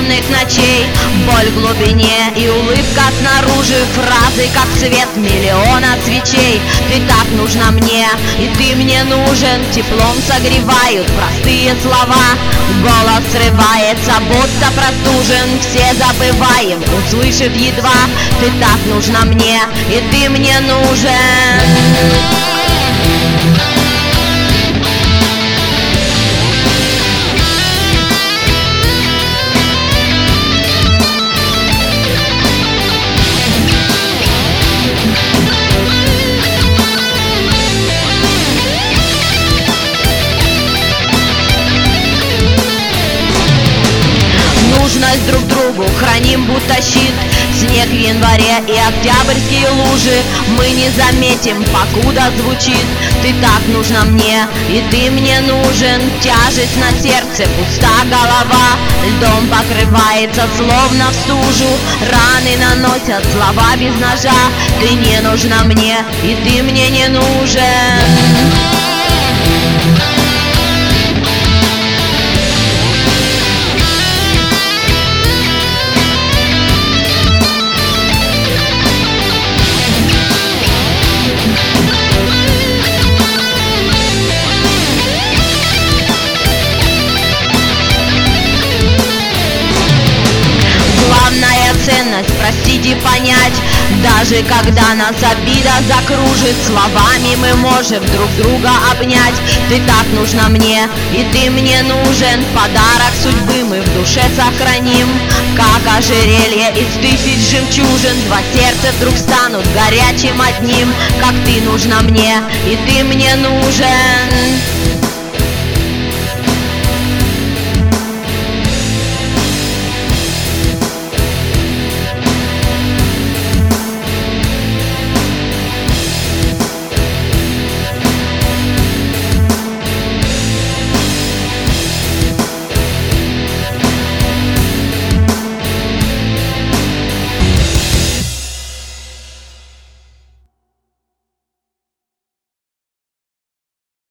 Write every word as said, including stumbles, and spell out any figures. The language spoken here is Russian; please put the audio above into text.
бессонных ночей, боль в глубине и улыбка снаружи, фразы как свет миллиона свечей. Ты так нужна мне, и ты мне нужен, теплом согревают простые слова. Голос срывается, будто простужен, все забываем, услышав едва. Ты так нужна мне, и ты мне нужен. Нужность друг другу храним будто щит. Снег в январе и октябрьские лужи мы не заметим, покуда звучит. Ты так нужна мне, и ты мне нужен. Тяжесть на сердце, пуста голова, льдом покрывается, словно в стужу. Раны наносят слова без ножа. Ты не нужна мне, и ты мне не нужен. Главная ценность простить и понять, даже когда нас обида закружит, словами мы можем друг друга обнять. Ты так нужна мне, и ты мне нужен. Подарок судьбы мы в душе сохраним, как ожерелье из тысяч жемчужин. Два сердца вдруг станут горячим одним, как ты нужна мне, и ты мне нужен.